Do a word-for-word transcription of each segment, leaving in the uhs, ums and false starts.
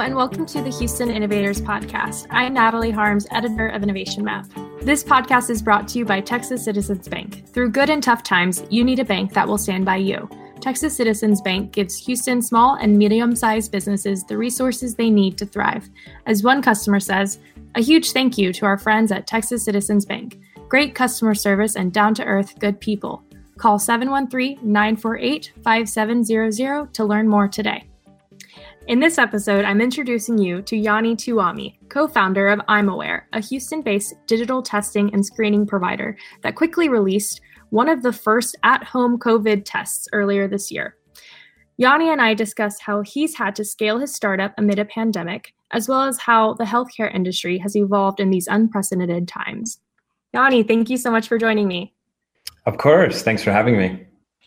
and welcome to the Houston Innovators Podcast. I'm Natalie Harms, editor of Innovation Map. This podcast is brought to you by Texas Citizens Bank. Through good and tough times, you need a bank that will stand by you. Texas Citizens Bank gives Houston small and medium-sized businesses the resources they need to thrive. As one customer says, a huge thank you to our friends at Texas Citizens Bank. Great customer service and down-to-earth good people. Call seven one three, nine four eight, five seven zero zero to learn more today. In this episode, I'm introducing you to Yanni Tuami, co-founder of ImAware, a Houston-based digital testing and screening provider that quickly released one of the first at-home COVID tests earlier this year. Yanni and I discussed how he's had to scale his startup amid a pandemic, as well as how the healthcare industry has evolved in these unprecedented times. Yanni, thank you so much for joining me. Of course. Thanks for having me.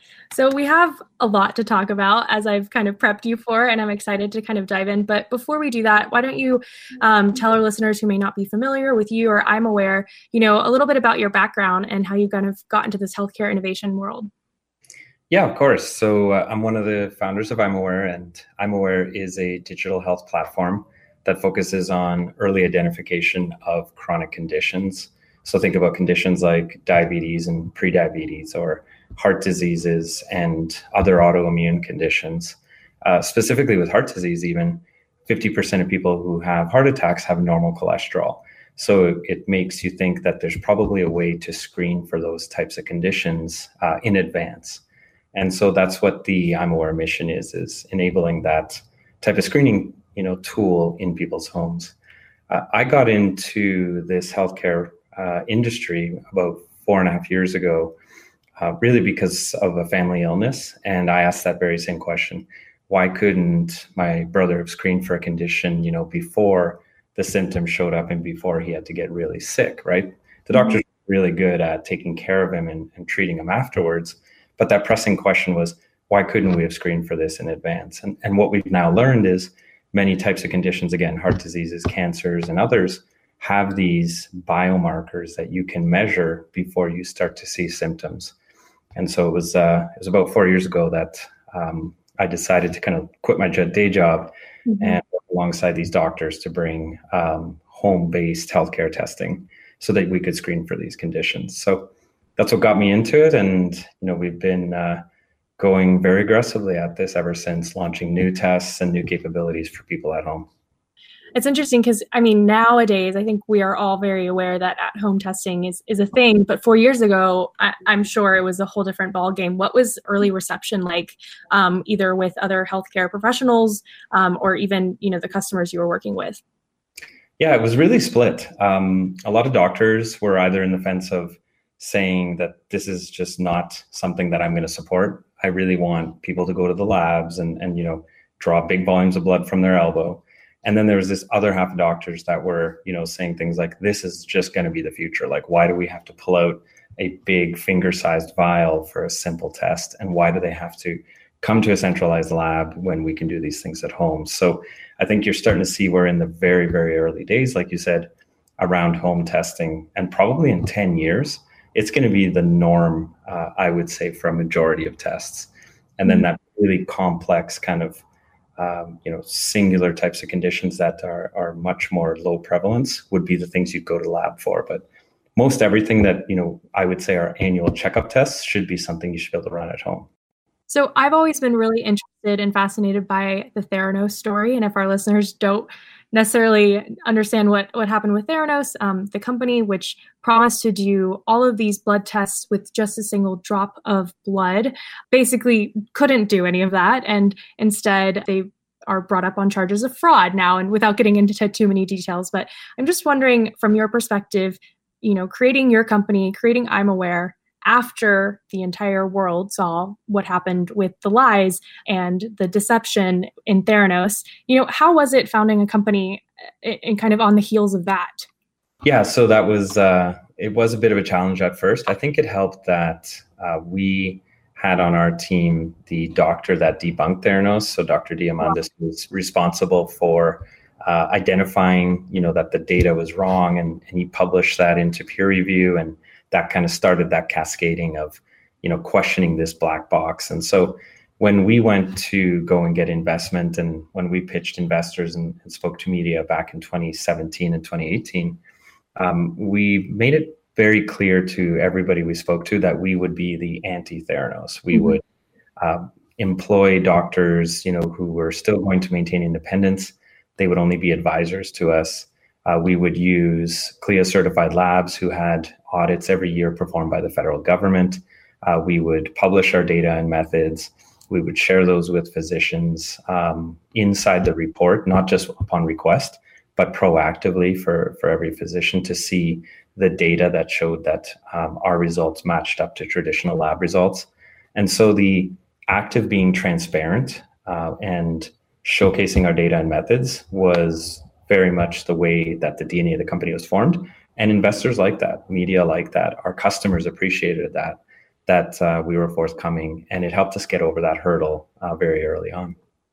So we have a lot to talk about, as I've kind of prepped you for, and I'm excited to kind of dive in. But before we do that, why don't you um, tell our listeners who may not be familiar with you or ImAware, you know, a little bit about your background and how you kind of got into this healthcare innovation world? Yeah, of course. So uh, I'm one of the founders of ImAware, and ImAware is a digital health platform that focuses on early identification of chronic conditions. So think about conditions like diabetes and prediabetes, or heart diseases and other autoimmune conditions. Uh, specifically with heart disease, even fifty percent of people who have heart attacks have normal cholesterol. So it makes you think that there's probably a way to screen for those types of conditions uh, in advance. And so that's what the ImAware mission is, is enabling that type of screening, you know, tool in people's homes. Uh, I got into this healthcare uh, industry about four and a half years ago, Uh, really because of a family illness. And I asked that very same question. Why couldn't my brother have screened for a condition, you know, before the symptoms showed up and before he had to get really sick, right? The doctors were really good at taking care of him and, and treating him afterwards. But that pressing question was, why couldn't we have screened for this in advance? And, and what we've now learned is many types of conditions, again, heart diseases, cancers, and others, have these biomarkers that you can measure before you start to see symptoms. And so it was uh, it was about four years ago that um, I decided to kind of quit my day job mm-hmm. and work alongside these doctors to bring um, home-based healthcare testing so that we could screen for these conditions. So that's what got me into it. And, you know, we've been uh, going very aggressively at this ever since, launching new tests and new capabilities for people at home. It's interesting because, I mean, nowadays, I think we are all very aware that at-home testing is, is a thing. But four years ago, I, I'm sure it was a whole different ballgame. What was early reception like, um, either with other healthcare professionals um, or even, you know, the customers you were working with? Yeah, it was really split. Um, a lot of doctors were either in the fence of saying that this is just not something that I'm going to support. I really want people to go to the labs and, and, you know, draw big volumes of blood from their elbow. And then there was this other half of doctors that were, you know, saying things like, this is just going to be the future. Like, why do we have to pull out a big finger-sized vial for a simple test? And why do they have to come to a centralized lab when we can do these things at home? So I think you're starting to see we're in the very, very early days, like you said, around home testing. And probably in ten years, it's going to be the norm, uh, I would say, for a majority of tests. And then that really complex kind of Um, you know, singular types of conditions that are are much more low prevalence would be the things you'd go to the lab for. But most everything that, you know, I would say our annual checkup tests should be something you should be able to run at home. So I've always been really interested and fascinated by the Theranos story. And if our listeners don't necessarily understand what, what happened with Theranos, um, the company which promised to do all of these blood tests with just a single drop of blood, basically couldn't do any of that. And instead, they are brought up on charges of fraud now, and without getting into too many details. But I'm just wondering, from your perspective, you know, creating your company, creating ImAware, after the entire world saw what happened with the lies and the deception in Theranos, you know, how was it founding a company and kind of on the heels of that? Yeah, so that was, uh, it was a bit of a challenge at first. I think it helped that uh, we had on our team the doctor that debunked Theranos. So Doctor Diamandis wow. was responsible for uh, identifying, you know, that the data was wrong, and, and he published that into peer review, and that kind of started that cascading of, you know, questioning this black box. And so when we went to go and get investment, and when we pitched investors and, and spoke to media back in twenty seventeen and twenty eighteen, um, we made it very clear to everybody we spoke to that we would be the anti-Theranos. We mm-hmm. would uh, employ doctors, you know, who were still going to maintain independence. They would only be advisors to us. Uh, we would use C L I A certified labs who had audits every year performed by the federal government. Uh, we would publish our data and methods. We would share those with physicians um, inside the report, not just upon request, but proactively for, for every physician to see the data that showed that um, our results matched up to traditional lab results. And so the act of being transparent uh, and showcasing our data and methods was very much the way that the D N A of the company was formed. And investors liked that, media liked that, our customers appreciated that, that uh, we were forthcoming, and it helped us get over that hurdle uh, very early on.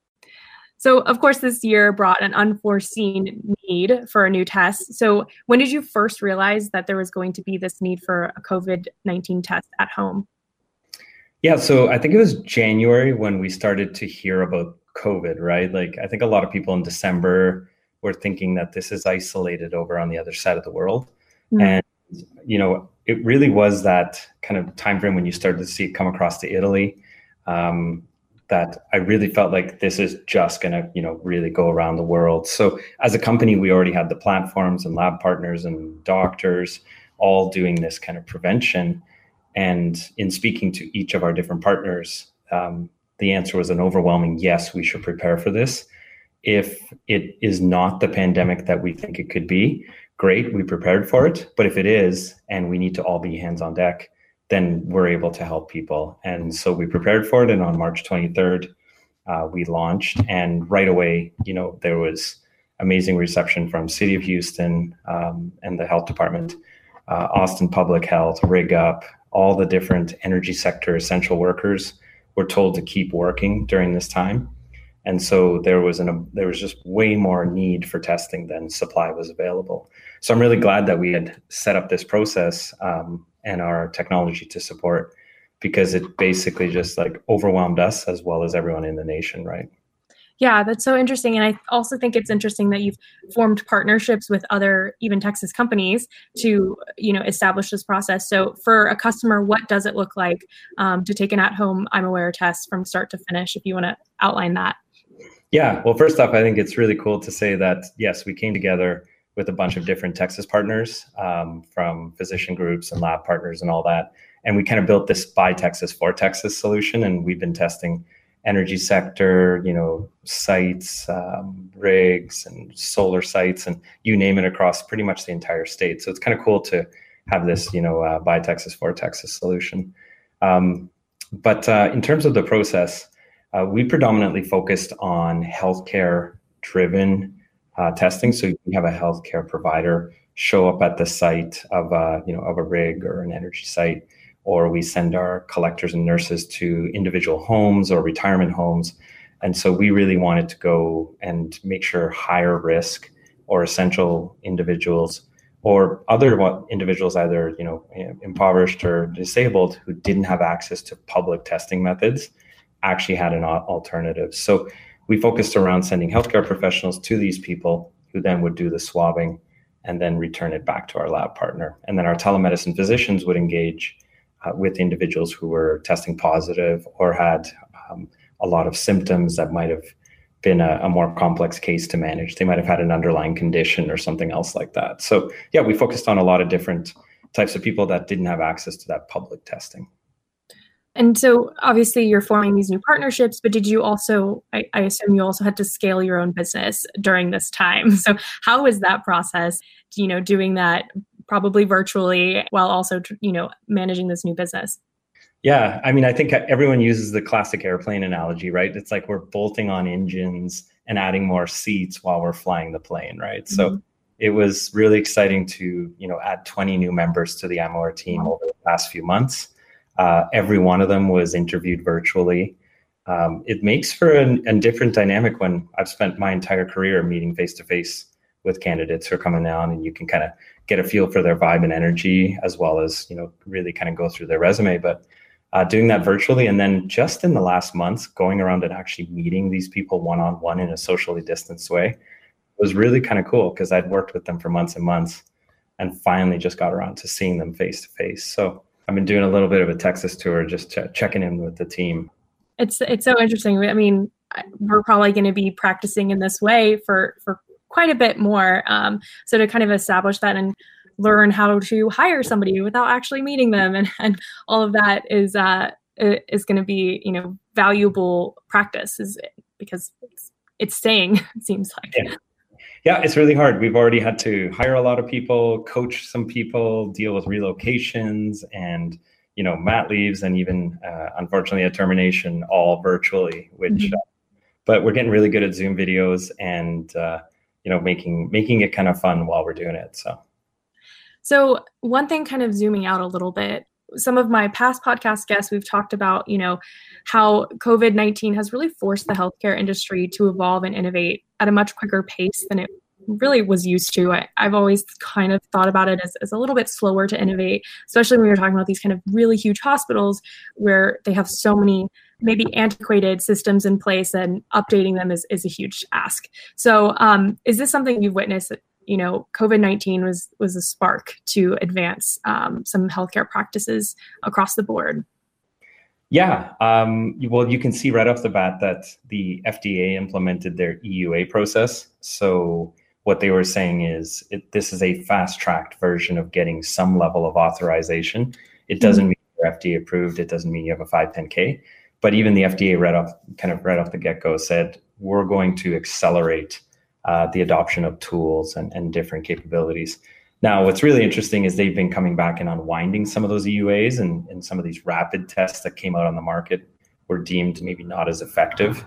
So, of course, this year brought an unforeseen need for a new test. So when did you first realize that there was going to be this need for a COVID nineteen test at home? Yeah, so I think it was January when we started to hear about COVID, right? Like, I think a lot of people in December were thinking that this is isolated over on the other side of the world. Mm. And, you know, it really was that kind of time frame when you started to see it come across to Italy. Um, that I really felt like this is just going to, you know, really go around the world. So as a company, we already had the platforms and lab partners and doctors all doing this kind of prevention. And in speaking to each of our different partners, um, the answer was an overwhelming yes, we should prepare for this. If it is not the pandemic that we think it could be, great, we prepared for it. But if it is, and we need to all be hands on deck, then we're able to help people. And so we prepared for it. And on March twenty-third, uh, we launched. And right away, you know, there was amazing reception from City of Houston um, and the health department, uh, Austin Public Health, Rig Up, all the different energy sector essential workers were told to keep working during this time. And so there was an there was just way more need for testing than supply was available. So I'm really glad that we had set up this process um, and our technology to support, because it basically just like overwhelmed us as well as everyone in the nation, right? Yeah, that's so interesting. And I also think it's interesting that you've formed partnerships with other, even Texas companies to, you know, establish this process. So for a customer, what does it look like um, to take an at-home I'm Aware test from start to finish, if you want to outline that? Yeah, well, first off, I think it's really cool to say that, yes, we came together with a bunch of different Texas partners um, from physician groups and lab partners and all that. And we kind of built this by Texas for Texas solution. And we've been testing energy sector, you know, sites, um, rigs and solar sites, and you name it, across pretty much the entire state. So it's kind of cool to have this, you know, uh, by Texas for Texas solution. Um, but uh, in terms of the process, uh, we predominantly focused on healthcare driven Uh, testing. So you have a healthcare provider show up at the site of a, you know, of a rig or an energy site, or we send our collectors and nurses to individual homes or retirement homes. And so we really wanted to go and make sure higher risk or essential individuals or other individuals, either, you know, impoverished or disabled, who didn't have access to public testing methods, actually had an alternative. So we focused around sending healthcare professionals to these people who then would do the swabbing and then return it back to our lab partner. And then our telemedicine physicians would engage uh, with individuals who were testing positive or had um, a lot of symptoms that might have been a, a more complex case to manage. They might have had an underlying condition or something else like that. So yeah, we focused on a lot of different types of people that didn't have access to that public testing. And so obviously you're forming these new partnerships, but did you also, I, I assume you also had to scale your own business during this time. So how was that process, you know, doing that probably virtually while also, you know, managing this new business? Yeah, I mean, I think everyone uses the classic airplane analogy, right? It's like we're bolting on engines and adding more seats while we're flying the plane, right? Mm-hmm. So it was really exciting to, you know, add twenty new members to the I'm Aware team wow. over the past few months. Uh, every one of them was interviewed virtually. Um, it makes for an, a different dynamic when I've spent my entire career meeting face-to-face with candidates who are coming down, and you can kind of get a feel for their vibe and energy, as well as, you know, really kind of go through their resume. But uh, doing that virtually. And then just in the last months, going around and actually meeting these people one-on-one in a socially distanced way was really kind of cool, because I'd worked with them for months and months and finally just got around to seeing them face to face. So I've been doing a little bit of a Texas tour, just ch- checking in with the team. It's it's so interesting. I mean, we're probably going to be practicing in this way for, for quite a bit more. Um, so to kind of establish that and learn how to hire somebody without actually meeting them, and, and all of that is uh, is going to be, you know, valuable practice, is because it's, it's staying, it seems like. Yeah. Yeah, it's really hard. We've already had to hire a lot of people, coach some people, deal with relocations and, you know, mat leaves, and even, uh, unfortunately, a termination, all virtually, which, mm-hmm. uh, but we're getting really good at Zoom videos and, uh, you know, making, making it kind of fun while we're doing it. So, so one thing, kind of zooming out a little bit, some of my past podcast guests, we've talked about, you know, how COVID nineteen has really forced the healthcare industry to evolve and innovate at a much quicker pace than it really was used to. I, I've always kind of thought about it as, as a little bit slower to innovate, especially when you're talking about these kind of really huge hospitals where they have so many maybe antiquated systems in place, and updating them is, is a huge ask. So um, is this something you've witnessed? That, you know, COVID nineteen was was a spark to advance um, some healthcare practices across the board? Yeah, um, well, you can see right off the bat that the F D A implemented their E U A process. So what they were saying is it, this is a fast-tracked version of getting some level of authorization. It doesn't mm-hmm. mean you're F D A approved. It doesn't mean you have a five ten K. But even the F D A right off, kind of right off the get-go said, we're going to accelerate uh, the adoption of tools and, and different capabilities. Now, what's really interesting is they've been coming back and unwinding some of those E U As, and, and some of these rapid tests that came out on the market were deemed maybe not as effective.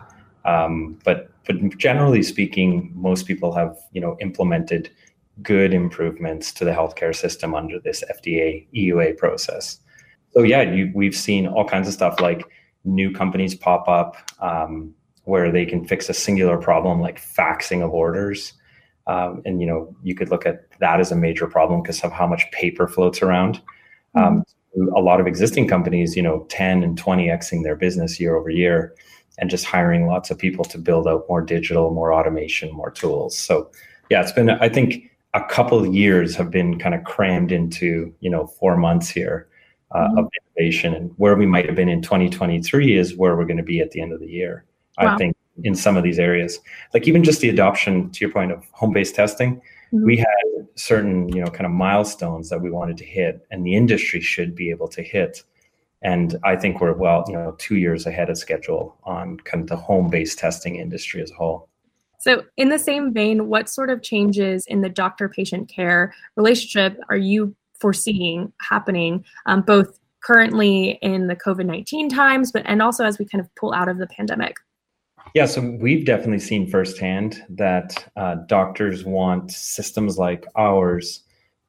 Um, but but generally speaking, most people have, you know, implemented good improvements to the healthcare system under this F D A E U A process. So yeah, you, we've seen all kinds of stuff like new companies pop up um, where they can fix a singular problem like faxing of orders. Um, and, you know, you could look at that as a major problem because of how much paper floats around. Um, mm-hmm. A lot of existing companies, you know, ten and twenty Xing their business year over year, and just hiring lots of people to build out more digital, more automation, more tools. So, yeah, it's been, I think, a couple of years have been kind of crammed into, you know, four months here uh, mm-hmm. of innovation. And where we might have been in twenty twenty-three is where we're going to be at the end of the year, wow. I think. In some of these areas, like even just the adoption, to your point, of home-based testing, mm-hmm. we had certain, you know, kind of milestones that we wanted to hit, and the industry should be able to hit. And I think we're, well, you know, two years ahead of schedule on kind of the home-based testing industry as a whole. So in the same vein, what sort of changes in the doctor-patient care relationship are you foreseeing happening, um, both currently in the COVID nineteen times, but and also as we kind of pull out of the pandemic? Yeah, so we've definitely seen firsthand that uh, doctors want systems like ours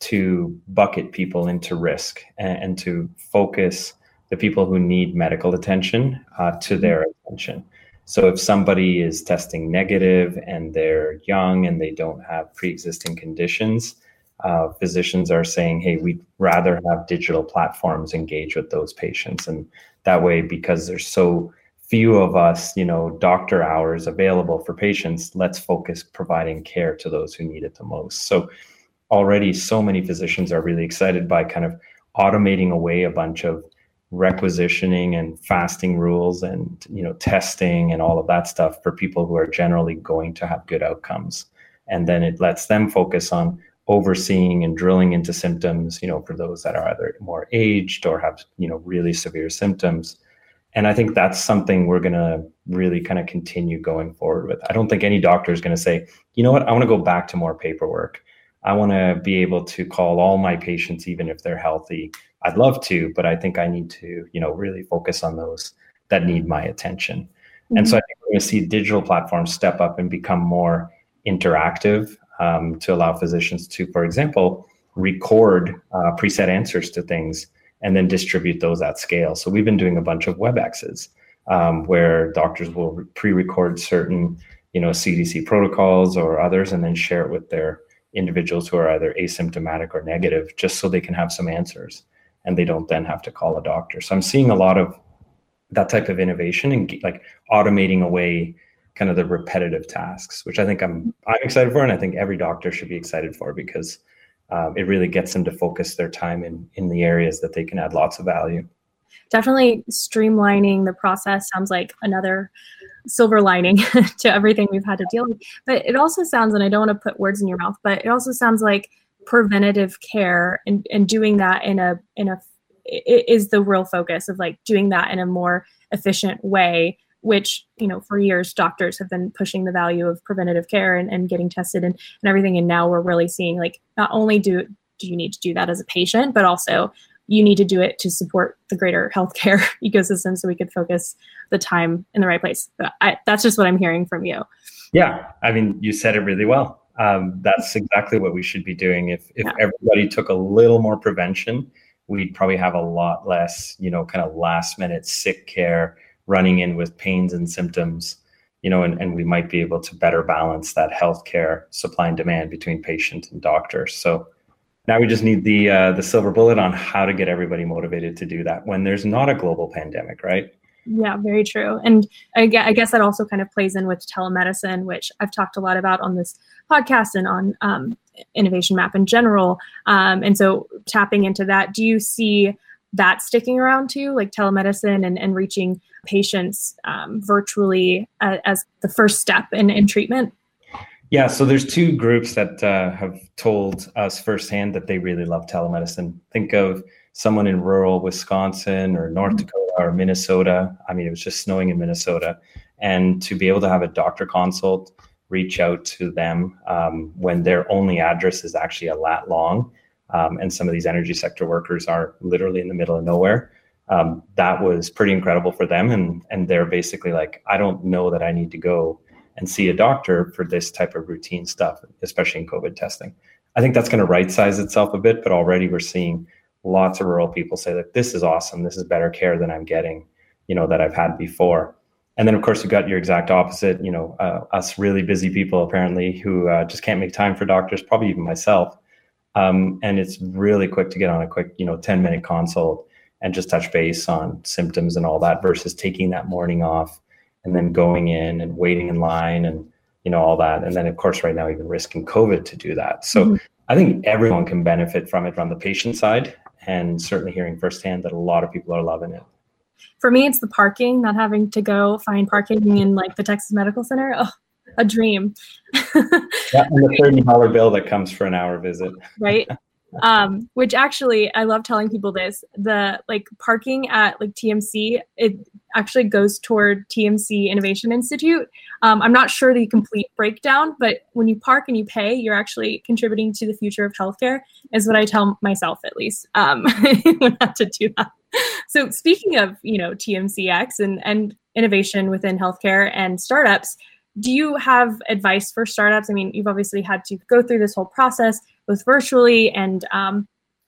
to bucket people into risk and, and to focus the people who need medical attention uh, to their attention. So if somebody is testing negative and they're young and they don't have pre-existing conditions, uh, physicians are saying, hey, we'd rather have digital platforms engage with those patients. And that way, because there's so few of us, you know, doctor hours available for patients, let's focus providing care to those who need it the most. So already so many physicians are really excited by kind of automating away a bunch of requisitioning and fasting rules and, you know, testing and all of that stuff for people who are generally going to have good outcomes. And then it lets them focus on overseeing and drilling into symptoms, you know, for those that are either more aged or have, you know, really severe symptoms. And I think that's something we're going to really kind of continue going forward with. I don't think any doctor is going to say, you know what, I want to go back to more paperwork. I want to be able to call all my patients, even if they're healthy. I'd love to, but I think I need to, you know, really focus on those that need my attention. Mm-hmm. And so I think we're going to see digital platforms step up and become more interactive um, to allow physicians to, for example, record uh, preset answers to things and then distribute those at scale. So we've been doing a bunch of WebExes um, where doctors will pre-record certain, you know, C D C protocols or others, and then share it with their individuals who are either asymptomatic or negative, just so they can have some answers. and they don't then have to call a doctor. So I'm seeing a lot of that type of innovation and like automating away kind of the repetitive tasks, which I think I'm I'm excited for, and I think every doctor should be excited for, because um, it really gets them to focus their time in in the areas that they can add lots of value. Definitely streamlining the process sounds like another silver lining to everything we've had to deal with. But it also sounds, and I don't want to put words in your mouth, but it also sounds like preventative care and, and doing that in a in a is the real focus of like doing that in a more efficient way, which, you know, for years doctors have been pushing the value of preventative care and, and getting tested and, and everything. And now we're really seeing like, not only do do you need to do that as a patient, but also you need to do it to support the greater healthcare ecosystem so we could focus the time in the right place. But I, that's just what I'm hearing from you. Yeah, I mean, you said it really well. Um, that's exactly what we should be doing. If if yeah. everybody took a little more prevention, we'd probably have a lot less, you know, kind of last minute sick care running in with pains and symptoms, you know, and, and we might be able to better balance that healthcare supply and demand between patient and doctor. So now we just need the uh, the silver bullet on how to get everybody motivated to do that when there's not a global pandemic, right? Yeah, very true. And I guess that also kind of plays in with telemedicine, which I've talked a lot about on this podcast and on um, Innovation Map in general. Um, and so tapping into that, do you see that sticking around too, like telemedicine and, and reaching patients um, virtually uh, as the first step in, in treatment? Yeah, so there's two groups that uh, have told us firsthand that they really love telemedicine. Think of someone in rural Wisconsin or North mm-hmm. Dakota or Minnesota. I mean, it was just snowing in Minnesota. And to be able to have a doctor consult reach out to them um, when their only address is actually a lat long, um, and some of these energy sector workers are literally in the middle of nowhere, um, that was pretty incredible for them. And, and they're basically like, I don't know that I need to go and see a doctor for this type of routine stuff, especially in COVID testing. I think that's going to right size itself a bit, but already we're seeing lots of rural people say that this is awesome. This is better care than I'm getting, you know, that I've had before. And then of course you've got your exact opposite, you know, uh, us really busy people apparently who uh, just can't make time for doctors, probably even myself. Um, and it's really quick to get on a quick, you know, ten minute consult and just touch base on symptoms and all that versus taking that morning off and then going in and waiting in line and, you know, all that. And then of course, right now, even risking COVID to do that. So mm-hmm. I think everyone can benefit from it from the patient side, and certainly hearing firsthand that a lot of people are loving it. For me, it's the parking, not having to go find parking in like the Texas Medical Center. Oh, a dream. Yeah, and the thirty dollars bill that comes for an hour visit. Right. Um, which actually, I love telling people this, the like parking at like T M C, it actually goes toward T M C Innovation Institute. Um, I'm not sure the complete breakdown, but when you park and you pay, you're actually contributing to the future of healthcare, is what I tell myself, at least, um, not to do that. So speaking of, you know, T M C X and, and innovation within healthcare and startups, do you have advice for startups? I mean, you've obviously had to go through this whole process, both virtually and um,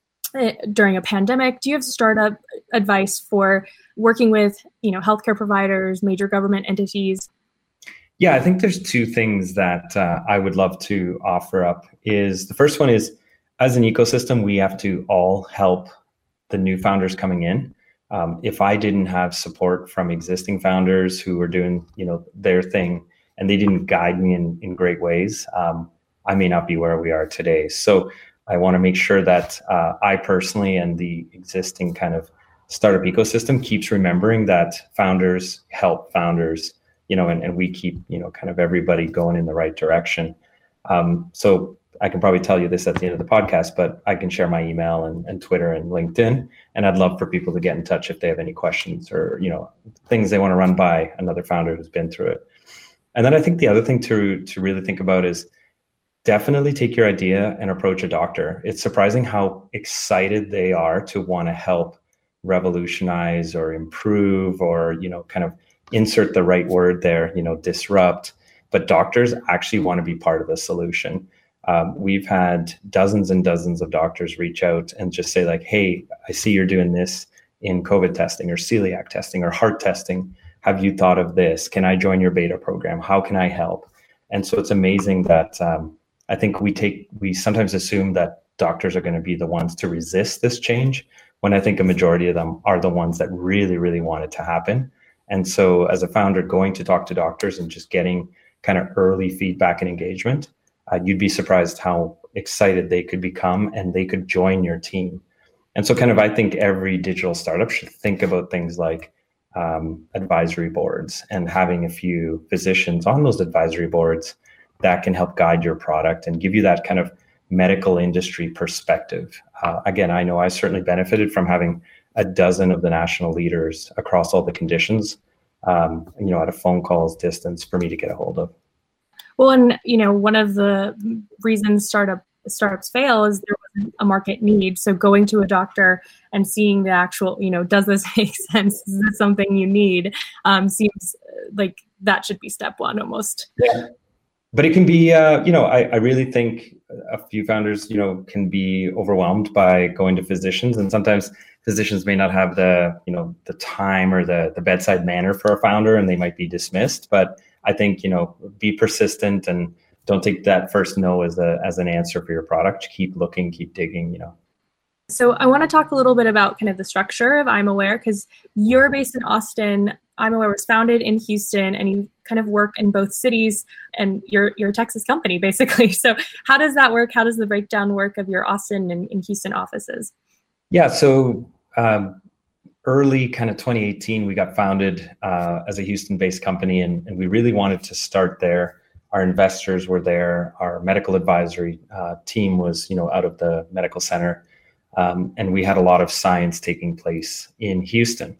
during a pandemic. Do you have startup advice for working with, you know, healthcare providers, major government entities? Yeah, I think there's two things that uh, I would love to offer up. Is the first one is, as an ecosystem, we have to all help the new founders coming in. Um, if I didn't have support from existing founders who were doing, you know, their thing, and they didn't guide me in, in great ways, um, I may not be where we are today. So I want to make sure that uh, I personally and the existing kind of startup ecosystem keeps remembering that founders help founders, you know, and, and we keep, you know, kind of everybody going in the right direction. Um, so I can probably tell you this at the end of the podcast, but I can share my email and, and Twitter and LinkedIn. And I'd love for people to get in touch if they have any questions or, you know, things they want to run by another founder who's been through it. And then I think the other thing to, to really think about is definitely take your idea and approach a doctor. It's surprising how excited they are to want to help revolutionize or improve or, you know, kind of insert the right word there, you know, disrupt. But doctors actually want to be part of the solution. Um, we've had dozens and dozens of doctors reach out and just say like, hey, I see you're doing this in COVID testing or celiac testing or heart testing. Have you thought of this? Can I join your beta program? How can I help? And so it's amazing that um, I think we take, we sometimes assume that doctors are going to be the ones to resist this change, when I think a majority of them are the ones that really, really want it to happen. And so as a founder, going to talk to doctors and just getting kind of early feedback and engagement, uh, you'd be surprised how excited they could become and they could join your team. And so kind of, I think every digital startup should think about things like um, advisory boards and having a few physicians on those advisory boards that can help guide your product and give you that kind of medical industry perspective. Uh, again, I know I certainly benefited from having a dozen of the national leaders across all the conditions, um, you know, at a phone call's distance for me to get a hold of. Well, and, you know, one of the reasons startup startups fail is there wasn't a market need. So going to a doctor and seeing the actual, you know, does this make sense? Is this something you need? Um, seems like that should be step one almost. Yeah. But it can be, uh, you know, I, I really think a few founders, you know, can be overwhelmed by going to physicians, and sometimes physicians may not have the, you know, the time or the the bedside manner for a founder, and they might be dismissed. But I think, you know, be persistent and don't take that first no as a as an answer for your product. Keep looking, keep digging, you know. So I want to talk a little bit about kind of the structure of ImAware, because you're based in Austin. ImAware was founded in Houston, and you kind of work in both cities, and you're you're a Texas company basically. So how does that work? How does the breakdown work of your Austin and, and Houston offices? Yeah, so um, early kind of twenty eighteen, we got founded uh, as a Houston-based company, and, and we really wanted to start there. Our investors were there. Our medical advisory uh, team was, you know, out of the medical center. Um, and we had a lot of science taking place in Houston.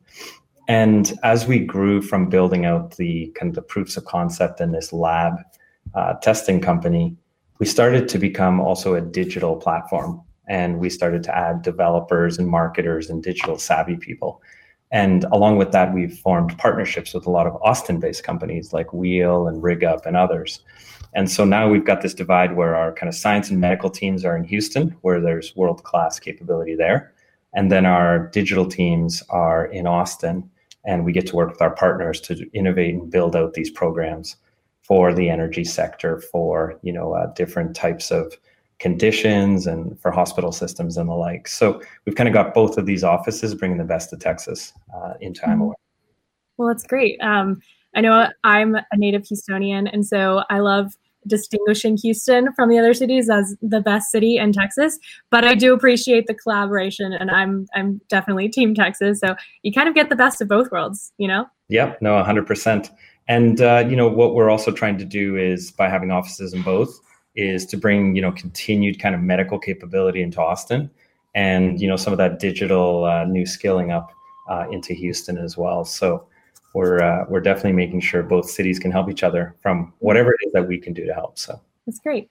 And as we grew from building out the kind of the proofs of concept in this lab uh, testing company, we started to become also a digital platform. And we started to add developers and marketers and digital savvy people. And along with that, we've formed partnerships with a lot of Austin-based companies like Wheel and RigUp and others. And so now we've got this divide where our kind of science and medical teams are in Houston, where there's world-class capability there. And then our digital teams are in Austin, and we get to work with our partners to innovate and build out these programs for the energy sector, for, you know, uh, different types of conditions and for hospital systems and the like. So we've kind of got both of these offices bringing the best of Texas uh, into ImAware. Well, that's great. Um, I know I'm a native Houstonian, and so I love distinguishing Houston from the other cities as the best city in Texas, but I do appreciate the collaboration, and I'm I'm definitely Team Texas. So you kind of get the best of both worlds, you know? Yeah, no, one hundred percent. And, uh, you know, what we're also trying to do is, by having offices in both, is to bring, you know, continued kind of medical capability into Austin, and, you know, some of that digital uh, new skilling up uh, into Houston as well. So we're uh, we're definitely making sure both cities can help each other from whatever it is that we can do to help. So that's great.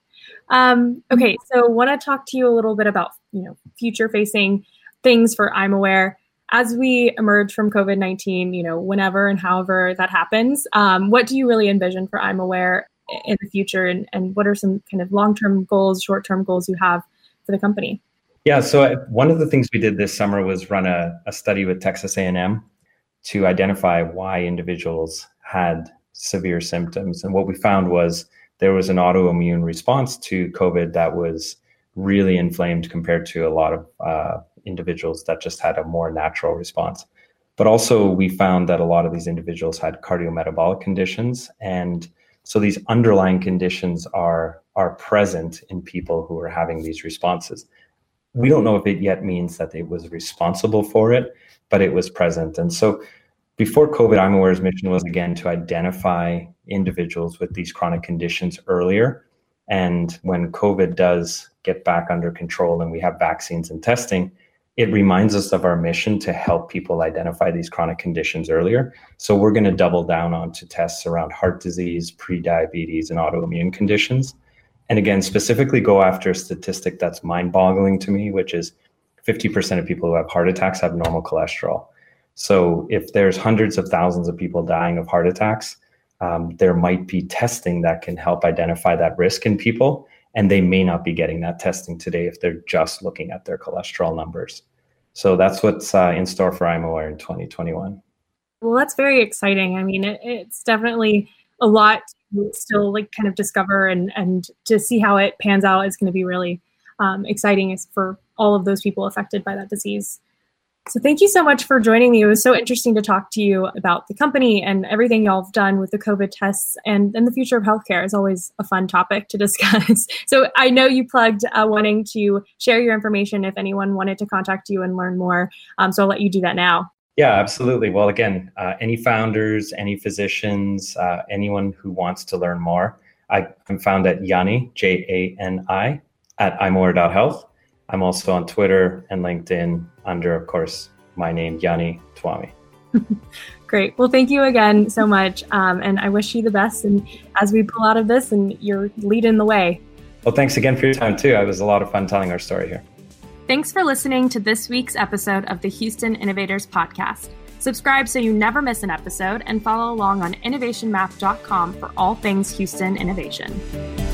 Um, okay, so I want to talk to you a little bit about, you know, future facing things for ImAware as we emerge from COVID nineteen. You know, whenever and however that happens, um, what do you really envision for ImAware in the future, and, and what are some kind of long-term goals, short-term goals you have for the company? Yeah, so I, one of the things we did this summer was run a, a study with Texas A and M to identify why individuals had severe symptoms. And what we found was there was an autoimmune response to COVID that was really inflamed compared to a lot of uh, individuals that just had a more natural response. But also we found that a lot of these individuals had cardiometabolic conditions, and so these underlying conditions are, are present in people who are having these responses. We don't know if it yet means that it was responsible for it, but it was present. And so before COVID, ImAware's mission was, again, to identify individuals with these chronic conditions earlier. And when COVID does get back under control and we have vaccines and testing, it reminds us of our mission to help people identify these chronic conditions earlier. So we're going to double down onto tests around heart disease, pre-diabetes, and autoimmune conditions. And again, specifically go after a statistic that's mind-boggling to me, which is fifty percent of people who have heart attacks have normal cholesterol. So if there's hundreds of thousands of people dying of heart attacks, um, there might be testing that can help identify that risk in people. And they may not be getting that testing today if they're just looking at their cholesterol numbers. So that's what's uh, in store for ImAware in twenty twenty-one. Well, that's very exciting. I mean, it, it's definitely a lot to still like kind of discover, and, and to see how it pans out is going to be really um, exciting for all of those people affected by that disease. So thank you so much for joining me. It was so interesting to talk to you about the company and everything y'all have done with the COVID tests, and, and the future of healthcare is always a fun topic to discuss. So I know you plugged uh, wanting to share your information if anyone wanted to contact you and learn more. Um, so I'll let you do that now. Yeah, absolutely. Well, again, uh, any founders, any physicians, uh, anyone who wants to learn more, I, I'm found at Jani, J A N I, at imaware dot health. I'm also on Twitter and LinkedIn under, of course, my name, Jani Twami. Great. Well, thank you again so much. Um, and I wish you the best. And as we pull out of this, and you're leading the way. Well, thanks again for your time, too. It was a lot of fun telling our story here. Thanks for listening to this week's episode of the Houston Innovators Podcast. Subscribe so you never miss an episode, and follow along on innovation map dot com for all things Houston innovation.